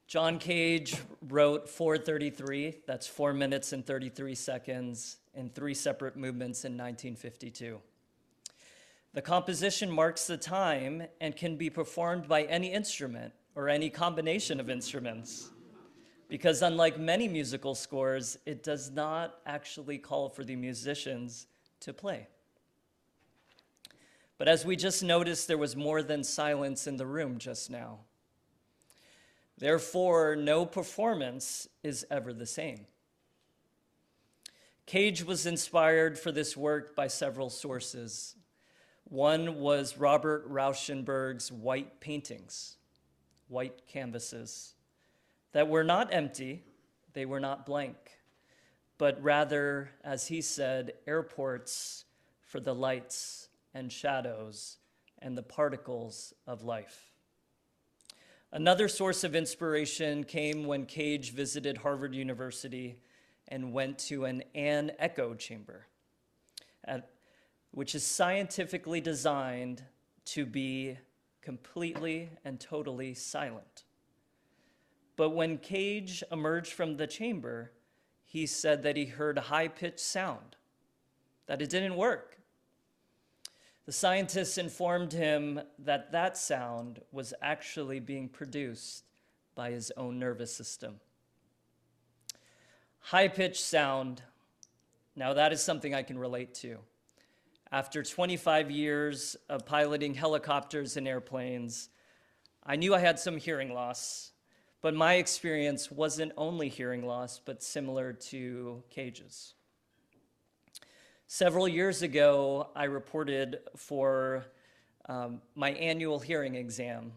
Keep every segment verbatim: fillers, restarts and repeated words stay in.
John Cage wrote four thirty-three, that's four minutes and thirty-three seconds, in three separate movements in nineteen fifty-two. The composition marks the time and can be performed by any instrument or any combination of instruments, because unlike many musical scores, it does not actually call for the musicians to play. But as we just noticed, there was more than silence in the room just now. Therefore, no performance is ever the same. Cage was inspired for this work by several sources. One was Robert Rauschenberg's white paintings, white canvases, that were not empty, they were not blank, but rather, as he said, airports for the lights and shadows and the particles of life. Another source of inspiration came when Cage visited Harvard University and went to an anecho chamber, at, which is scientifically designed to be completely and totally silent. But when Cage emerged from the chamber, he said that he heard a high-pitched sound, that it didn't work. The scientists informed him that that sound was actually being produced by his own nervous system. High-pitched sound, now that is something I can relate to. After twenty-five years of piloting helicopters and airplanes, I knew I had some hearing loss, but my experience wasn't only hearing loss, but similar to Cage's. Several years ago, I reported for um, my annual hearing exam.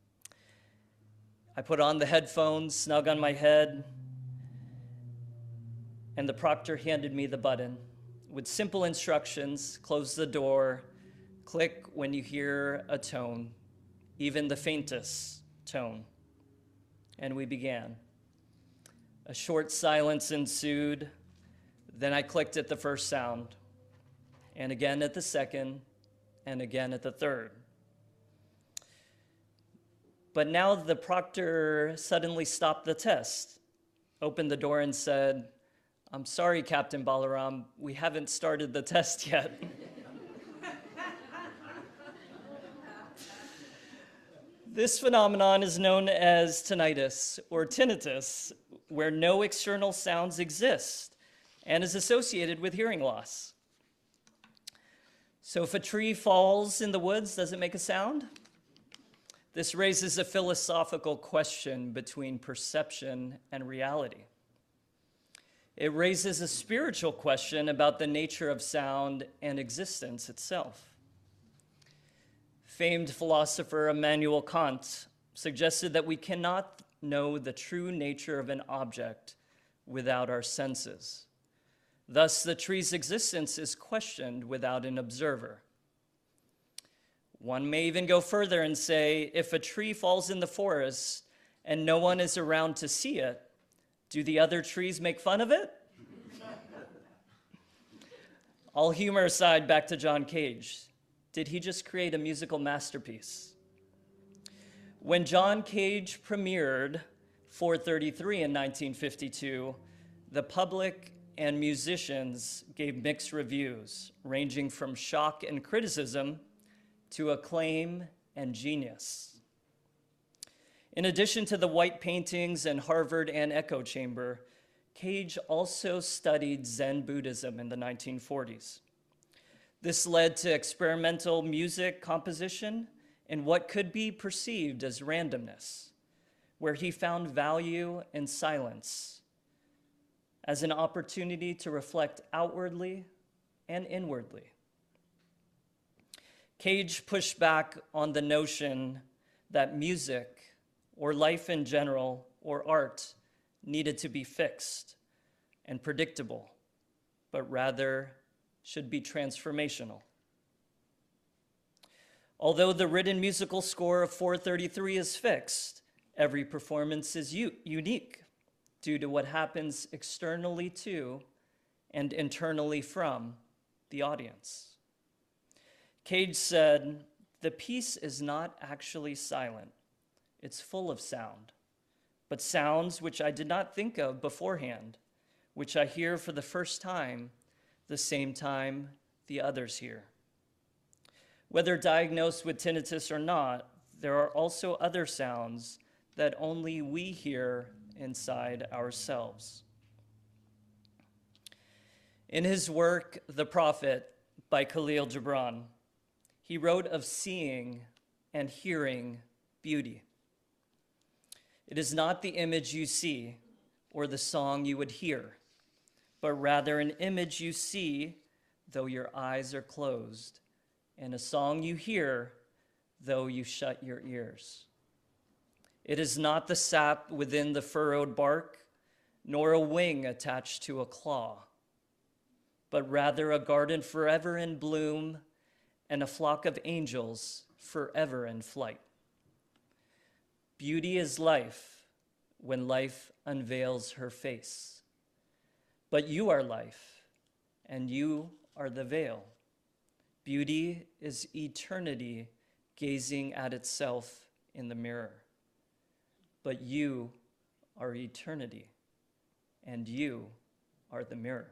I put on the headphones, snug on my head, and the proctor handed me the button with simple instructions: close the door, click when you hear a tone, even the faintest tone. And we began. A short silence ensued. Then I clicked at the first sound, and again at the second, and again at the third. But now the proctor suddenly stopped the test, opened the door and said, "I'm sorry, Captain Balaram, we haven't started the test yet." This phenomenon is known as tinnitus or tinnitus, where no external sounds exist and is associated with hearing loss. So if a tree falls in the woods, does it make a sound? This raises a philosophical question between perception and reality. It raises a spiritual question about the nature of sound and existence itself. Famed philosopher Immanuel Kant suggested that we cannot know the true nature of an object without our senses. Thus, the tree's existence is questioned without an observer. One may even go further and say, if a tree falls in the forest and no one is around to see it, do the other trees make fun of it? All humor aside, back to John Cage. Did he just create a musical masterpiece? When John Cage premiered four thirty-three in nineteen fifty-two, the public and musicians gave mixed reviews, ranging from shock and criticism to acclaim and genius. In addition to the white paintings and Harvard anecho chamber, Cage also studied Zen Buddhism in the nineteen forties. This led to experimental music composition and what could be perceived as randomness, where he found value in silence as an opportunity to reflect outwardly and inwardly. Cage pushed back on the notion that music, or life in general, or art, needed to be fixed and predictable, but rather should be transformational. Although the written musical score of four thirty-three is fixed, every performance is u- unique due to what happens externally to and internally from the audience. Cage said, "The piece is not actually silent. It's full of sound, but sounds which I did not think of beforehand, which I hear for the first time, the same time the others hear. Whether diagnosed with tinnitus or not, there are also other sounds that only we hear inside ourselves. In his work, The Prophet, by Khalil Gibran, he wrote of seeing and hearing beauty. It is not the image you see or the song you would hear, but rather an image you see though your eyes are closed, and a song you hear though you shut your ears. It is not the sap within the furrowed bark, nor a wing attached to a claw, but rather a garden forever in bloom and a flock of angels forever in flight. Beauty is life when life unveils her face. But you are life, and you are the veil. Beauty is eternity gazing at itself in the mirror. But you are eternity, and you are the mirror.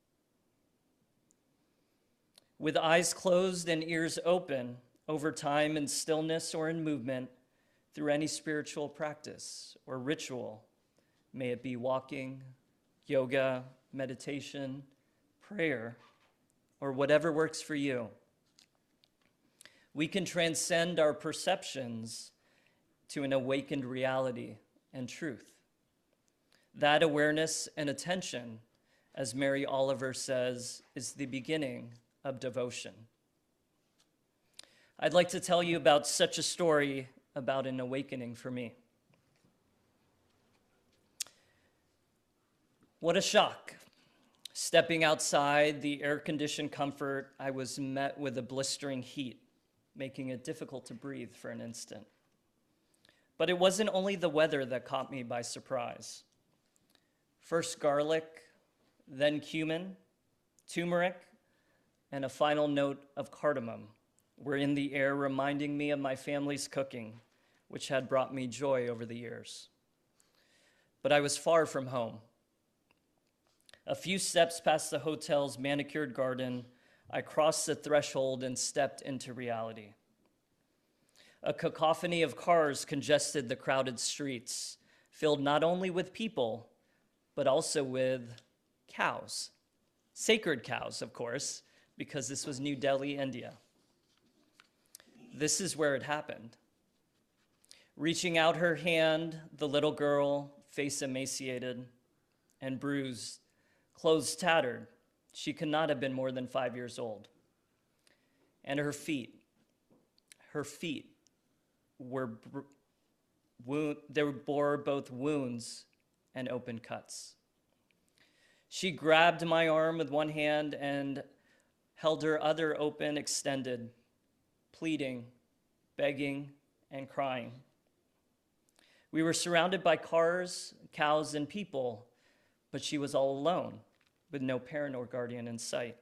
With eyes closed and ears open, over time in stillness or in movement, through any spiritual practice or ritual, may it be walking, yoga, meditation, prayer, or whatever works for you, we can transcend our perceptions to an awakened reality and truth. That awareness and attention, as Mary Oliver says, is the beginning of devotion. I'd like to tell you about such a story about an awakening for me. What a shock. Stepping outside the air-conditioned comfort, I was met with a blistering heat, making it difficult to breathe for an instant. But it wasn't only the weather that caught me by surprise. First garlic, then cumin, turmeric, and a final note of cardamom were in the air, reminding me of my family's cooking, which had brought me joy over the years. But I was far from home. A few steps past the hotel's manicured garden, I crossed the threshold and stepped into reality. A cacophony of cars congested the crowded streets, filled not only with people, but also with cows. Sacred cows, of course, because this was New Delhi, India. This is where it happened. Reaching out her hand, the little girl, face emaciated and bruised, clothes tattered, she could not have been more than five years old. And her feet, her feet were, wound, they bore both wounds and open cuts. She grabbed my arm with one hand and held her other open, extended, pleading, begging, and crying. We were surrounded by cars, cows, and people, but she was all alone, with no parent or guardian in sight.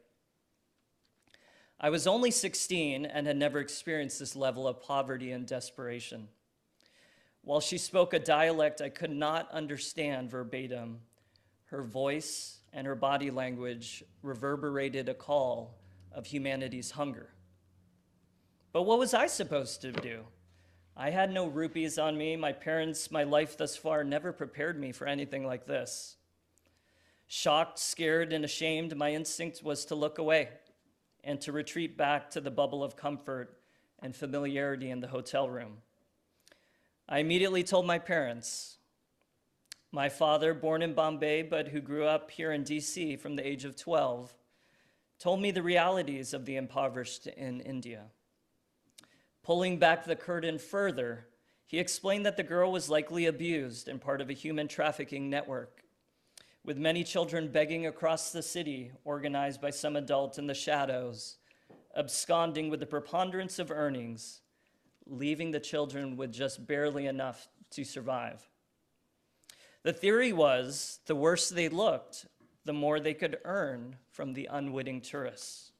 I was only sixteen and had never experienced this level of poverty and desperation. While she spoke a dialect I could not understand verbatim, her voice and her body language reverberated a call of humanity's hunger. But what was I supposed to do? I had no rupees on me. My parents, my life thus far, never prepared me for anything like this. Shocked, scared, and ashamed, my instinct was to look away and to retreat back to the bubble of comfort and familiarity in the hotel room. I immediately told my parents. My father, born in Bombay, but who grew up here in D C from the age of twelve, told me the realities of the impoverished in India. Pulling back the curtain further, he explained that the girl was likely abused and part of a human trafficking network, with many children begging across the city, organized by some adult in the shadows, absconding with the preponderance of earnings, leaving the children with just barely enough to survive. The theory was the worse they looked, the more they could earn from the unwitting tourists.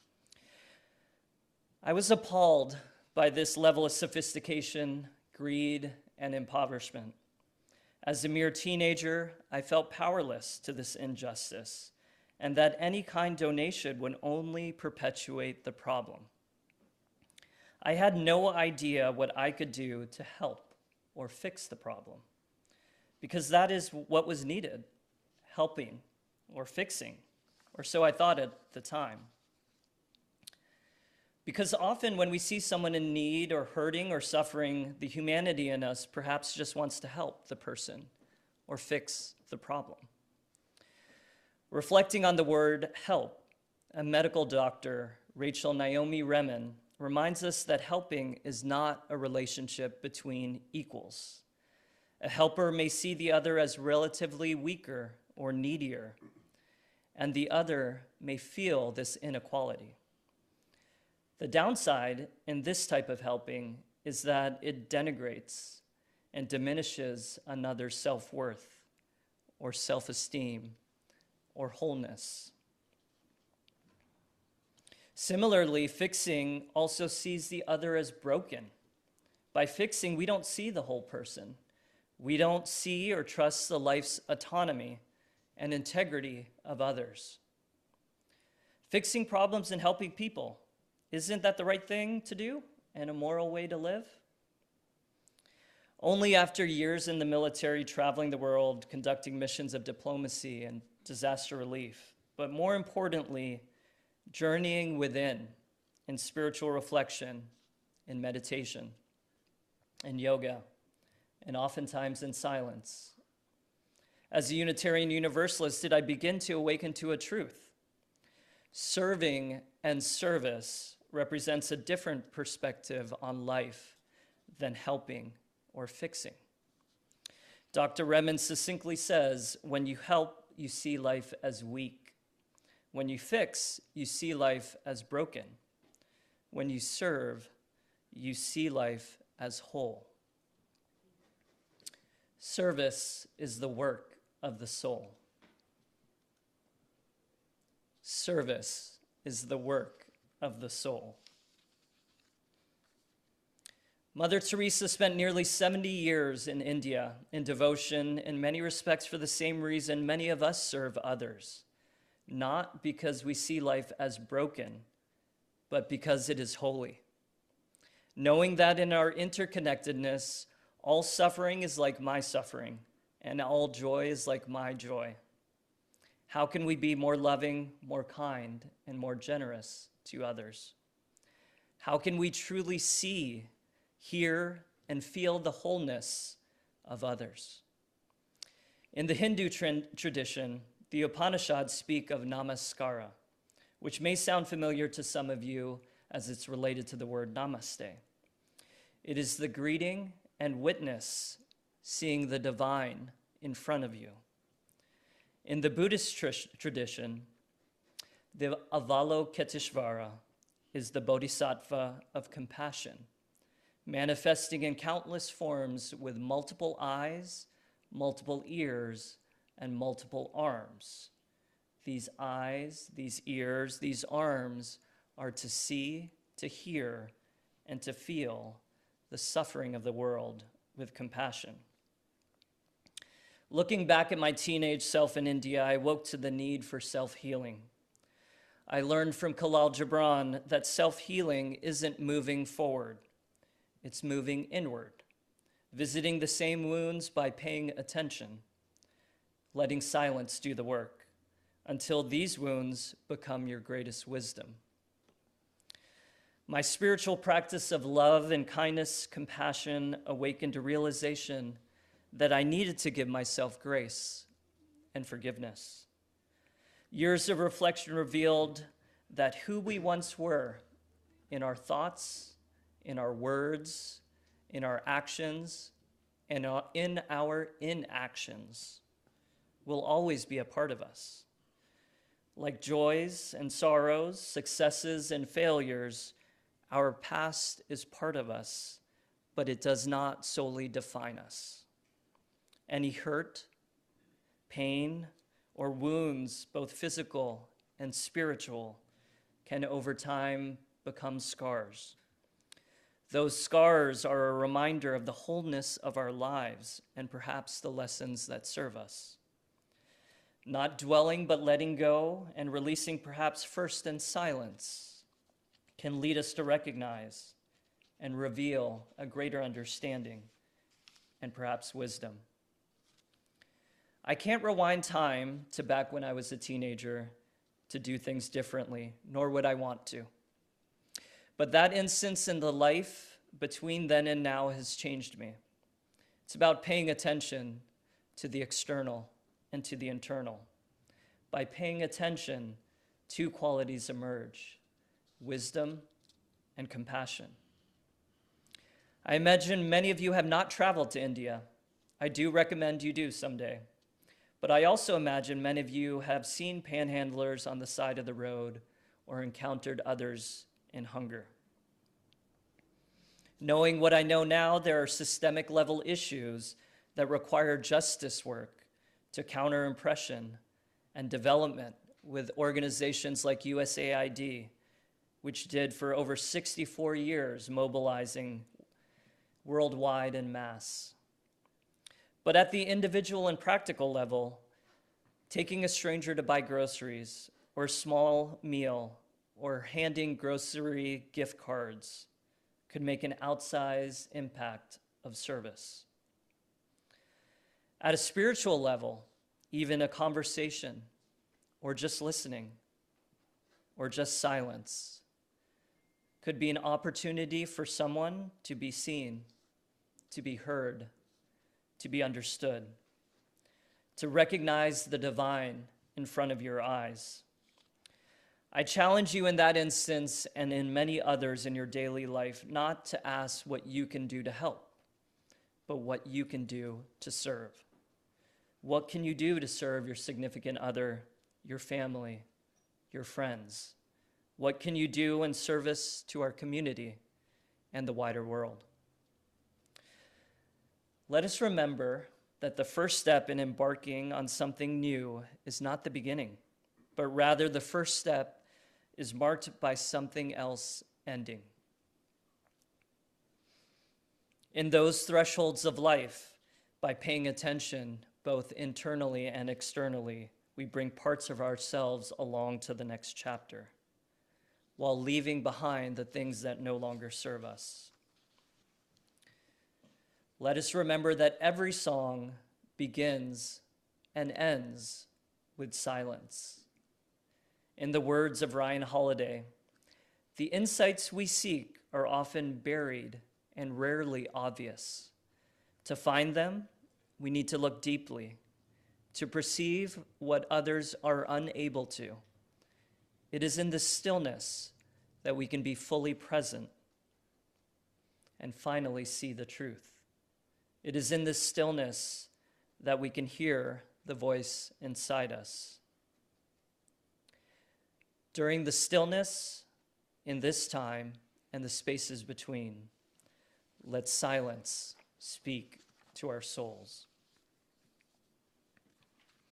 I was appalled by this level of sophistication, greed, and impoverishment. As a mere teenager, I felt powerless to this injustice, and that any kind donation would only perpetuate the problem. I had no idea what I could do to help or fix the problem, because that is what was needed, helping or fixing, or so I thought at the time. Because often when we see someone in need or hurting or suffering, the humanity in us perhaps just wants to help the person or fix the problem. Reflecting on the word help, a medical doctor, Rachel Naomi Remen, reminds us that helping is not a relationship between equals. A helper may see the other as relatively weaker or needier, and the other may feel this inequality. The downside in this type of helping is that it denigrates and diminishes another's self-worth or self-esteem or wholeness. Similarly, fixing also sees the other as broken. By fixing, we don't see the whole person. We don't see or trust the life's autonomy and integrity of others. Fixing problems and helping people, isn't that the right thing to do and a moral way to live? Only after years in the military, traveling the world, conducting missions of diplomacy and disaster relief, but more importantly, journeying within in spiritual reflection, in meditation, in yoga, and oftentimes in silence. As a Unitarian Universalist, did I begin to awaken to a truth? Serving and service represents a different perspective on life than helping or fixing. Doctor Remen succinctly says, when you help, you see life as weak. When you fix, you see life as broken. When you serve, you see life as whole. Service is the work of the soul. Service is the work of the soul. Mother Teresa spent nearly seventy years in India in devotion, in many respects for the same reason many of us serve others, not because we see life as broken, but because it is holy. Knowing that in our interconnectedness, all suffering is like my suffering, and all joy is like my joy. How can we be more loving, more kind, and more generous to others? How can we truly see, hear, and feel the wholeness of others? In the Hindu tra- tradition, the Upanishads speak of namaskara, which may sound familiar to some of you as it's related to the word namaste. It is the greeting and witness, seeing the divine in front of you. In the Buddhist tr- tradition, the Avalokiteshvara is the bodhisattva of compassion, manifesting in countless forms with multiple eyes, multiple ears, and multiple arms. These eyes, these ears, these arms are to see, to hear, and to feel the suffering of the world with compassion. Looking back at my teenage self in India, I woke to the need for self-healing. I learned from Khalil Gibran that self-healing isn't moving forward, it's moving inward, visiting the same wounds by paying attention, letting silence do the work, until these wounds become your greatest wisdom. My spiritual practice of love and kindness, compassion, awakened a realization that I needed to give myself grace and forgiveness. Years of reflection revealed that who we once were in our thoughts, in our words, in our actions, and in our inactions will always be a part of us. Like joys and sorrows, successes and failures, our past is part of us, but it does not solely define us. Any hurt, pain, or wounds, both physical and spiritual, can over time become scars. Those scars are a reminder of the wholeness of our lives and perhaps the lessons that serve us. Not dwelling, but letting go and releasing perhaps first in silence can lead us to recognize and reveal a greater understanding and perhaps wisdom. I can't rewind time to back when I was a teenager to do things differently, nor would I want to. But that instance in the life between then and now has changed me. It's about paying attention to the external and to the internal. By paying attention, two qualities emerge: wisdom and compassion. I imagine many of you have not traveled to India. I do recommend you do someday. But I also imagine many of you have seen panhandlers on the side of the road or encountered others in hunger. Knowing what I know now, there are systemic level issues that require justice work to counter oppression and development with organizations like U S A I D, which did for over sixty-four years, mobilizing worldwide en masse. But at the individual and practical level, taking a stranger to buy groceries or a small meal or handing grocery gift cards could make an outsized impact of service. At a spiritual level, even a conversation or just listening or just silence could be an opportunity for someone to be seen, to be heard, to be understood, to recognize the divine in front of your eyes. I challenge you in that instance and in many others in your daily life not to ask what you can do to help, but what you can do to serve. What can you do to serve your significant other, your family, your friends? What can you do in service to our community and the wider world? Let us remember that the first step in embarking on something new is not the beginning, but rather the first step is marked by something else ending. In those thresholds of life, by paying attention both internally and externally, we bring parts of ourselves along to the next chapter, while leaving behind the things that no longer serve us. Let us remember that every song begins and ends with silence. In the words of Ryan Holiday, the insights we seek are often buried and rarely obvious. To find them, we need to look deeply, to perceive what others are unable to. It is in the stillness that we can be fully present and finally see the truth. It is in this stillness that we can hear the voice inside us. During the stillness, in this time, and the spaces between, let silence speak to our souls.